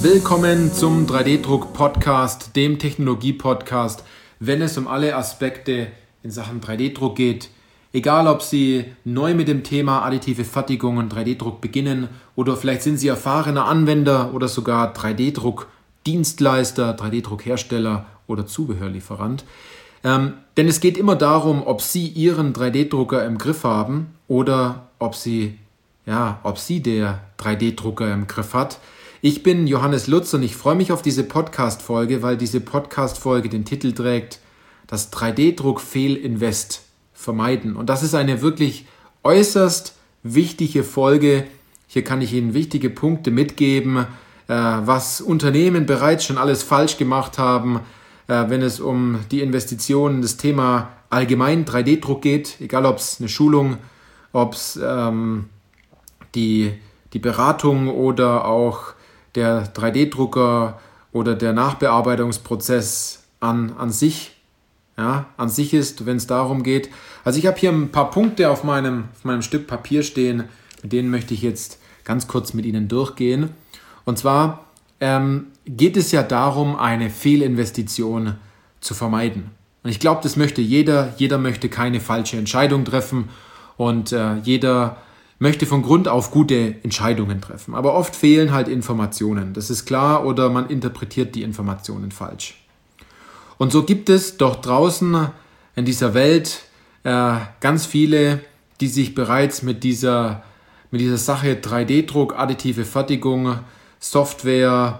Willkommen zum 3D-Druck-Podcast, dem Technologie-Podcast, wenn es um alle Aspekte in Sachen 3D-Druck geht. Egal, ob Sie neu mit dem Thema additive Fertigung und 3D-Druck beginnen oder vielleicht sind Sie erfahrener Anwender oder sogar 3D-Druck-Dienstleister, 3D-Druck-Hersteller oder Zubehörlieferant. Denn es geht immer darum, ob Sie Ihren 3D-Drucker im Griff haben oder ob Sie der 3D-Drucker im Griff hat. Ich bin Johannes Lutz und ich freue mich auf diese Podcast-Folge, weil diese Podcast-Folge den Titel trägt, das 3D-Druck-Fehlinvest vermeiden. Und das ist eine wirklich äußerst wichtige Folge. Hier kann ich Ihnen wichtige Punkte mitgeben, was Unternehmen bereits schon alles falsch gemacht haben, wenn es um die Investitionen, das Thema allgemein 3D-Druck geht, egal ob es eine Schulung, ob es die Beratung oder auch der 3D-Drucker oder der Nachbearbeitungsprozess an sich ist, wenn es darum geht. Also ich habe hier ein paar Punkte auf meinem Stück Papier stehen, mit denen möchte ich jetzt ganz kurz mit Ihnen durchgehen. Und zwar geht es ja darum, eine Fehlinvestition zu vermeiden. Und ich glaube, das möchte jeder. Jeder möchte keine falsche Entscheidung treffen und jeder möchte von Grund auf gute Entscheidungen treffen. Aber oft fehlen halt Informationen. Das ist klar, oder man interpretiert die Informationen falsch. Und so gibt es doch draußen in dieser Welt ganz viele, die sich bereits mit dieser Sache 3D-Druck, additive Fertigung, Software,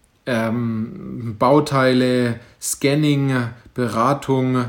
Bauteile, Scanning, Beratung,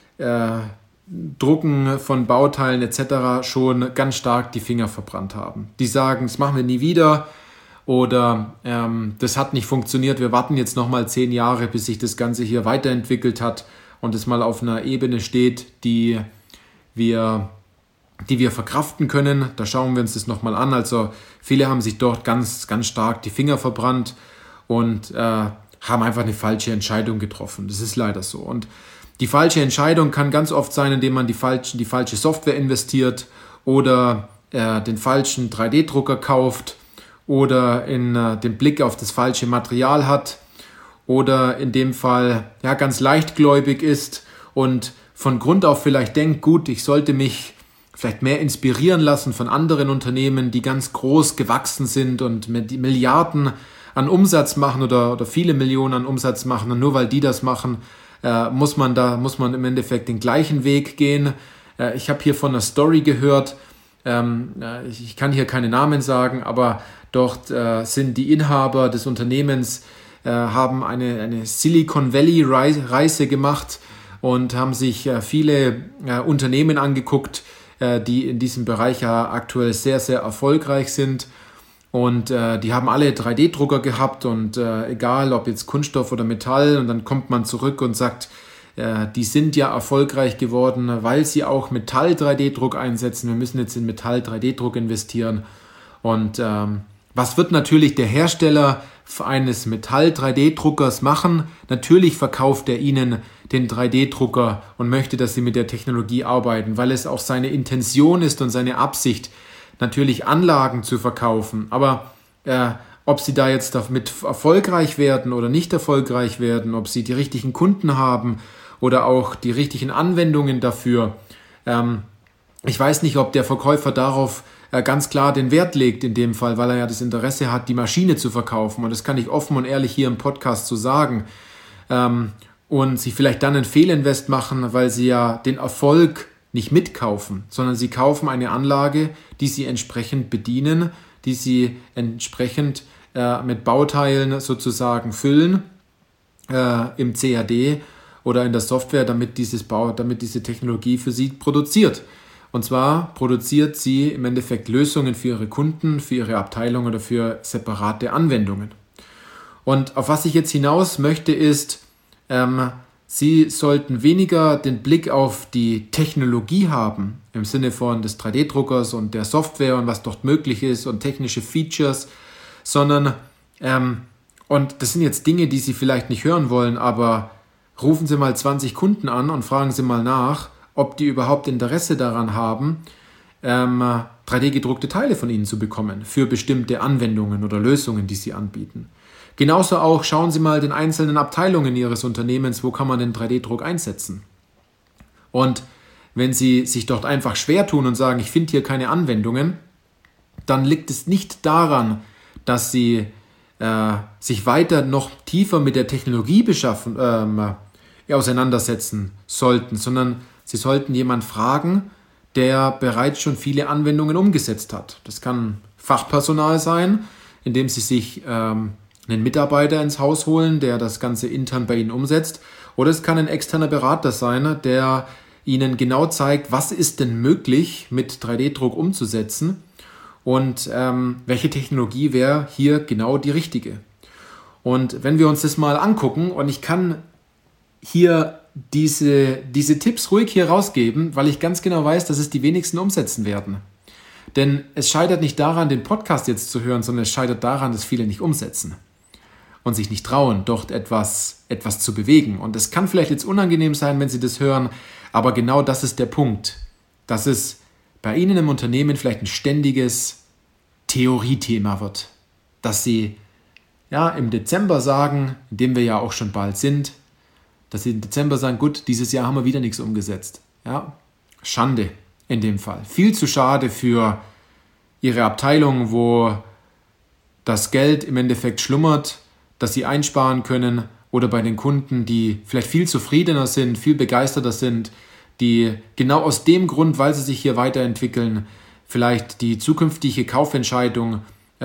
Drucken von Bauteilen etc. schon ganz stark die Finger verbrannt haben. Die sagen, das machen wir nie wieder oder das hat nicht funktioniert, wir warten jetzt nochmal 10 Jahre, bis sich das Ganze hier weiterentwickelt hat und es mal auf einer Ebene steht, die wir verkraften können. Da schauen wir uns das nochmal an. Also viele haben sich dort ganz, ganz stark die Finger verbrannt und haben einfach eine falsche Entscheidung getroffen. Das ist leider so. Und die falsche Entscheidung kann ganz oft sein, indem man die falsche Software investiert oder den falschen 3D-Drucker kauft oder den Blick auf das falsche Material hat oder in dem Fall ganz leichtgläubig ist und von Grund auf vielleicht denkt, gut, ich sollte mich vielleicht mehr inspirieren lassen von anderen Unternehmen, die ganz groß gewachsen sind und mit Milliarden an Umsatz machen oder viele Millionen an Umsatz machen und nur weil die das machen, muss man im Endeffekt den gleichen Weg gehen. Ich habe hier von einer Story gehört, ich kann hier keine Namen sagen, aber dort sind die Inhaber des Unternehmens, haben eine Silicon Valley Reise gemacht und haben sich viele Unternehmen angeguckt, die in diesem Bereich ja aktuell sehr, sehr erfolgreich sind. Und die haben alle 3D-Drucker gehabt und egal ob jetzt Kunststoff oder Metall, und dann kommt man zurück und sagt, die sind ja erfolgreich geworden, weil sie auch Metall-3D-Druck einsetzen. Wir müssen jetzt in Metall-3D-Druck investieren. Und was wird natürlich der Hersteller eines Metall-3D-Druckers machen? Natürlich verkauft er Ihnen den 3D-Drucker und möchte, dass Sie mit der Technologie arbeiten, weil es auch seine Intention ist und seine Absicht, natürlich Anlagen zu verkaufen, aber ob Sie da jetzt damit erfolgreich werden oder nicht erfolgreich werden, ob Sie die richtigen Kunden haben oder auch die richtigen Anwendungen dafür, ich weiß nicht, ob der Verkäufer darauf ganz klar den Wert legt in dem Fall, weil er ja das Interesse hat, die Maschine zu verkaufen, und das kann ich offen und ehrlich hier im Podcast so sagen, und Sie vielleicht dann einen Fehlinvest machen, weil Sie ja den Erfolg nicht mitkaufen, sondern Sie kaufen eine Anlage, die Sie entsprechend bedienen, die Sie entsprechend mit Bauteilen sozusagen füllen im CAD oder in der Software, damit diese Technologie für Sie produziert. Und zwar produziert sie im Endeffekt Lösungen für Ihre Kunden, für Ihre Abteilung oder für separate Anwendungen. Und auf was ich jetzt hinaus möchte ist, Sie sollten weniger den Blick auf die Technologie haben, im Sinne von des 3D-Druckers und der Software und was dort möglich ist und technische Features, sondern, und das sind jetzt Dinge, die Sie vielleicht nicht hören wollen, aber rufen Sie mal 20 Kunden an und fragen Sie mal nach, ob die überhaupt Interesse daran haben, 3D-gedruckte Teile von Ihnen zu bekommen für bestimmte Anwendungen oder Lösungen, die Sie anbieten. Genauso auch schauen Sie mal den einzelnen Abteilungen Ihres Unternehmens, wo kann man den 3D-Druck einsetzen. Und wenn Sie sich dort einfach schwer tun und sagen, ich finde hier keine Anwendungen, dann liegt es nicht daran, dass Sie sich weiter noch tiefer mit der Technologie auseinandersetzen sollten, sondern Sie sollten jemanden fragen, der bereits schon viele Anwendungen umgesetzt hat. Das kann Fachpersonal sein, indem Sie sich einen Mitarbeiter ins Haus holen, der das Ganze intern bei Ihnen umsetzt. Oder es kann ein externer Berater sein, der Ihnen genau zeigt, was ist denn möglich mit 3D-Druck umzusetzen und welche Technologie wäre hier genau die richtige. Und wenn wir uns das mal angucken, und ich kann hier diese Tipps ruhig hier rausgeben, weil ich ganz genau weiß, dass es die wenigsten umsetzen werden. Denn es scheitert nicht daran, den Podcast jetzt zu hören, sondern es scheitert daran, dass viele nicht umsetzen und sich nicht trauen, dort etwas zu bewegen. Und es kann vielleicht jetzt unangenehm sein, wenn Sie das hören, aber genau das ist der Punkt, dass es bei Ihnen im Unternehmen vielleicht ein ständiges Theoriethema wird, dass Sie im Dezember sagen, in dem wir ja auch schon bald sind, dass Sie im Dezember sagen, gut, dieses Jahr haben wir wieder nichts umgesetzt. Ja, Schande in dem Fall. Viel zu schade für Ihre Abteilung, wo das Geld im Endeffekt schlummert, das Sie einsparen können, oder bei den Kunden, die vielleicht viel zufriedener sind, viel begeisterter sind, die genau aus dem Grund, weil sie sich hier weiterentwickeln, vielleicht die zukünftige Kaufentscheidung,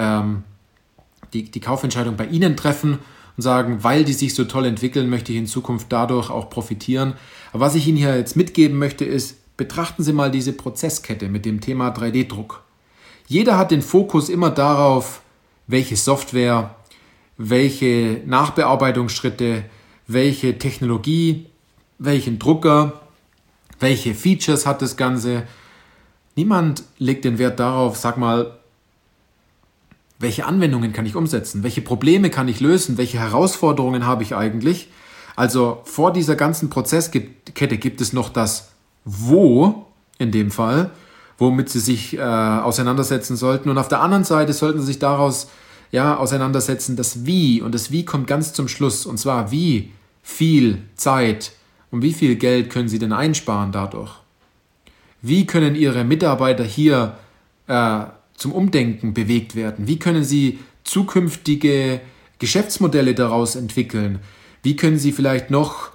die Kaufentscheidung bei Ihnen treffen und sagen, weil die sich so toll entwickeln, möchte ich in Zukunft dadurch auch profitieren. Aber was ich Ihnen hier jetzt mitgeben möchte, ist, betrachten Sie mal diese Prozesskette mit dem Thema 3D-Druck. Jeder hat den Fokus immer darauf, welche Software, welche Nachbearbeitungsschritte, welche Technologie, welchen Drucker, welche Features hat das Ganze. Niemand legt den Wert darauf, sag mal, welche Anwendungen kann ich umsetzen, welche Probleme kann ich lösen, welche Herausforderungen habe ich eigentlich. Also vor dieser ganzen Prozesskette gibt es noch das Wo in dem Fall, womit Sie sich auseinandersetzen sollten. Und auf der anderen Seite sollten Sie sich daraus auseinandersetzen, das Wie. Und das Wie kommt ganz zum Schluss. Und zwar, wie viel Zeit und wie viel Geld können Sie denn einsparen dadurch? Wie können Ihre Mitarbeiter hier zum Umdenken bewegt werden? Wie können Sie zukünftige Geschäftsmodelle daraus entwickeln? Wie können Sie vielleicht noch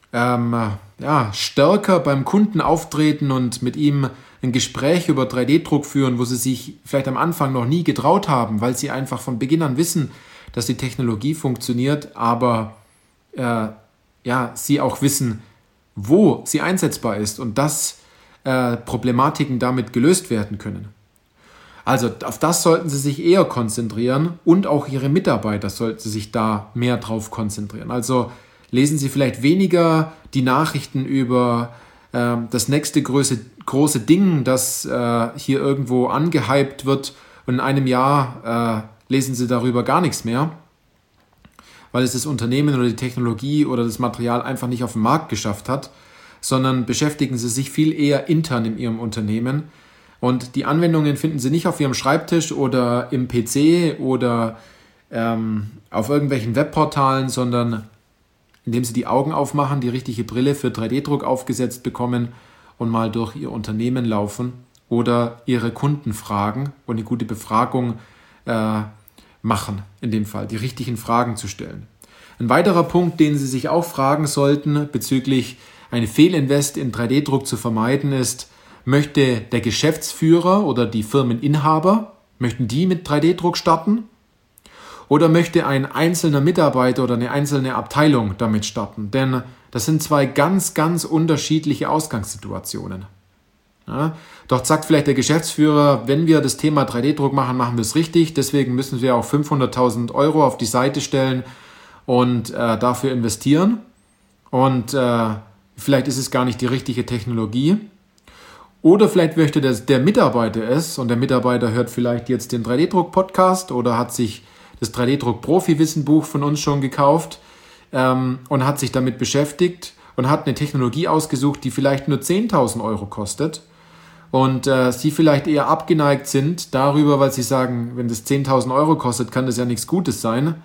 stärker beim Kunden auftreten und mit ihm ein Gespräch über 3D-Druck führen, wo Sie sich vielleicht am Anfang noch nie getraut haben, weil Sie einfach von Beginn an wissen, dass die Technologie funktioniert, aber Sie auch wissen, wo sie einsetzbar ist und dass Problematiken damit gelöst werden können. Also auf das sollten Sie sich eher konzentrieren und auch Ihre Mitarbeiter sollten sich da mehr drauf konzentrieren. Also lesen Sie vielleicht weniger die Nachrichten über das nächste große Ding, das hier irgendwo angehypt wird, und in einem Jahr lesen Sie darüber gar nichts mehr, weil es das Unternehmen oder die Technologie oder das Material einfach nicht auf den Markt geschafft hat, sondern beschäftigen Sie sich viel eher intern in Ihrem Unternehmen. Und die Anwendungen finden Sie nicht auf Ihrem Schreibtisch oder im PC oder auf irgendwelchen Webportalen, sondern indem Sie die Augen aufmachen, die richtige Brille für 3D-Druck aufgesetzt bekommen und mal durch Ihr Unternehmen laufen oder Ihre Kunden fragen und eine gute Befragung machen, in dem Fall, die richtigen Fragen zu stellen. Ein weiterer Punkt, den Sie sich auch fragen sollten, bezüglich eine Fehlinvest in 3D-Druck zu vermeiden, ist, möchte der Geschäftsführer oder die Firmeninhaber, möchten die mit 3D-Druck starten? Oder möchte ein einzelner Mitarbeiter oder eine einzelne Abteilung damit starten? Denn das sind zwei ganz, ganz unterschiedliche Ausgangssituationen. Ja, doch sagt vielleicht der Geschäftsführer, wenn wir das Thema 3D-Druck machen, machen wir es richtig. Deswegen müssen wir auch 500.000 Euro auf die Seite stellen und dafür investieren. Und vielleicht ist es gar nicht die richtige Technologie. Oder vielleicht möchte der Mitarbeiter es und der Mitarbeiter hört vielleicht jetzt den 3D-Druck-Podcast oder hat sich das 3D-Druck-Profi-Wissen-Buch von uns schon gekauft und hat sich damit beschäftigt und hat eine Technologie ausgesucht, die vielleicht nur 10.000 Euro kostet. und Sie vielleicht eher abgeneigt sind darüber, weil Sie sagen, wenn das 10.000 Euro kostet, kann das ja nichts Gutes sein.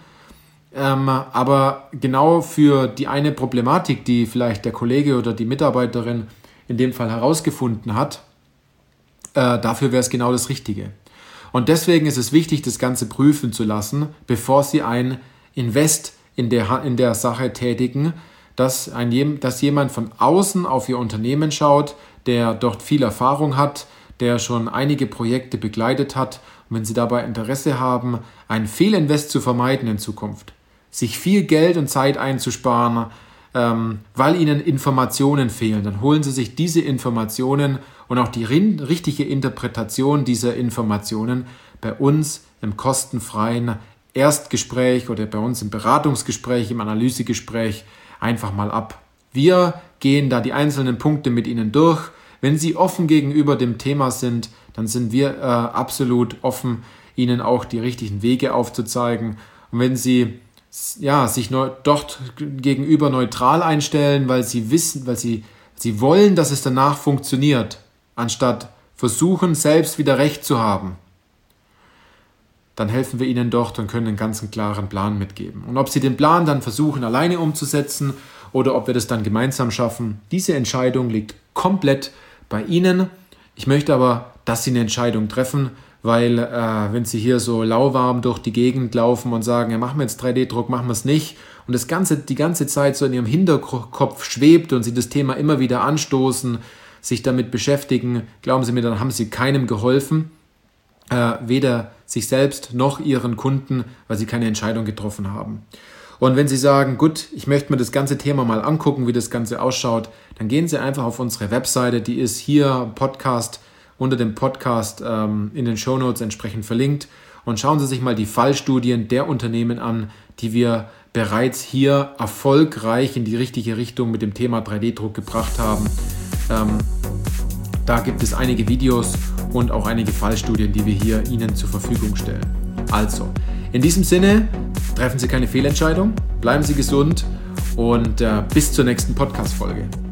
Aber genau für die eine Problematik, die vielleicht der Kollege oder die Mitarbeiterin in dem Fall herausgefunden hat, dafür wäre es genau das Richtige. Und deswegen ist es wichtig, das Ganze prüfen zu lassen, bevor Sie ein Invest in der Sache tätigen, dass jemand von außen auf Ihr Unternehmen schaut, der dort viel Erfahrung hat, der schon einige Projekte begleitet hat. Und wenn Sie dabei Interesse haben, einen Fehlinvest zu vermeiden in Zukunft, sich viel Geld und Zeit einzusparen, weil Ihnen Informationen fehlen, dann holen Sie sich diese Informationen und auch die richtige Interpretation dieser Informationen bei uns im kostenfreien Erstgespräch oder bei uns im Beratungsgespräch, im Analysegespräch einfach mal ab. Wir gehen da die einzelnen Punkte mit Ihnen durch. Wenn Sie offen gegenüber dem Thema sind, dann sind wir absolut offen, Ihnen auch die richtigen Wege aufzuzeigen. Und wenn Sie sich dort gegenüber neutral einstellen, weil Sie wissen, weil Sie wollen, dass es danach funktioniert, anstatt versuchen, selbst wieder Recht zu haben, dann helfen wir Ihnen dort und können einen ganz klaren Plan mitgeben. Und ob Sie den Plan dann versuchen, alleine umzusetzen oder ob wir das dann gemeinsam schaffen, diese Entscheidung liegt komplett bei Ihnen. Ich möchte aber, dass Sie eine Entscheidung treffen, weil wenn Sie hier so lauwarm durch die Gegend laufen und sagen, ja, machen wir jetzt 3D-Druck, machen wir es nicht, und die ganze Zeit so in Ihrem Hinterkopf schwebt und Sie das Thema immer wieder anstoßen, sich damit beschäftigen, glauben Sie mir, dann haben Sie keinem geholfen, weder sich selbst noch Ihren Kunden, weil Sie keine Entscheidung getroffen haben. Und wenn Sie sagen, gut, ich möchte mir das ganze Thema mal angucken, wie das Ganze ausschaut, dann gehen Sie einfach auf unsere Webseite, die ist hier unter dem Podcast in den Shownotes entsprechend verlinkt, und schauen Sie sich mal die Fallstudien der Unternehmen an, die wir bereits hier erfolgreich in die richtige Richtung mit dem Thema 3D-Druck gebracht haben. Da gibt es einige Videos und auch einige Fallstudien, die wir hier Ihnen zur Verfügung stellen. Also, in diesem Sinne, treffen Sie keine Fehlentscheidung, bleiben Sie gesund und bis zur nächsten Podcast-Folge.